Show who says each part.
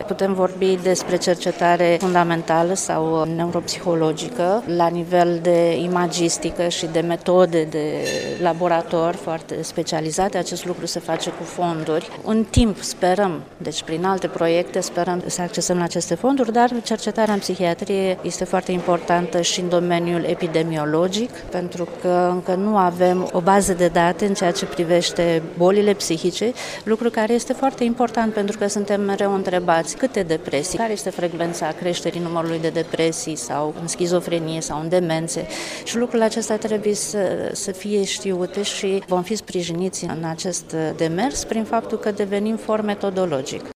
Speaker 1: putem vorbi despre cercetare fundamentală sau neuropsihologică, la nivel de imagistică și de metode de laborator foarte specializate. Acest lucru se face cu fonduri. În timp sperăm, deci prin alte proiecte sperăm să accesăm la aceste fonduri, dar cercetarea în psihiatrie este foarte importantă și în domeniul epidemiologic, pentru că încă nu avem o bază de date în ceea ce privește bolile psihice, lucru care este foarte important pentru că suntem mereu întrebați câte depresii, care este frecvența creșterii numărului de depresii sau în schizofrenie sau în demențe, și lucrurile acestea trebuie să fie știute și vom fi sprijiniți în acest demers prin faptul că devenim for metodologic.